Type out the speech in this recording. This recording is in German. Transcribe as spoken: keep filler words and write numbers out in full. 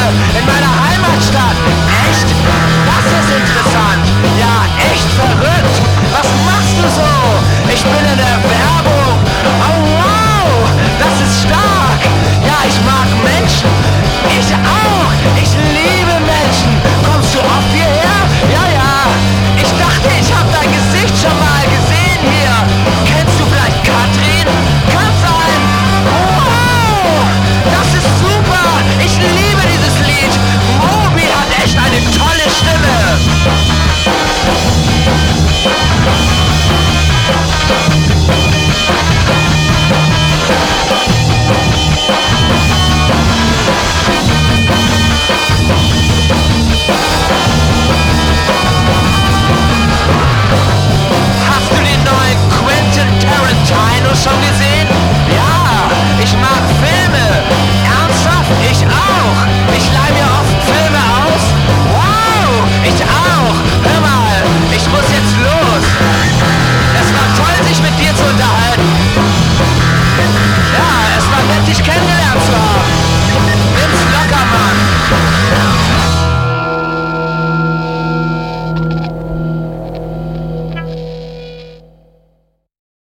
in meiner Heimatstadt. Echt? Das ist interessant. Ja, echt verrückt. Was machst du so? Ich bin in der Werbung. Oh wow, das ist stark. Ja, ich mag Menschen. Ich auch. Ich liebe Menschen. Kommst du oft hierher? Ja, ja. Ich dachte, ich hab dein Gesicht schon mal gesehen hier. Kennst du vielleicht Katrin? Kann sein. Wow, das ist super. Ich liebe dieses Lied. Moby hat echt eine tolle Stimme. Hast du den neuen Quentin Tarantino schon gesehen?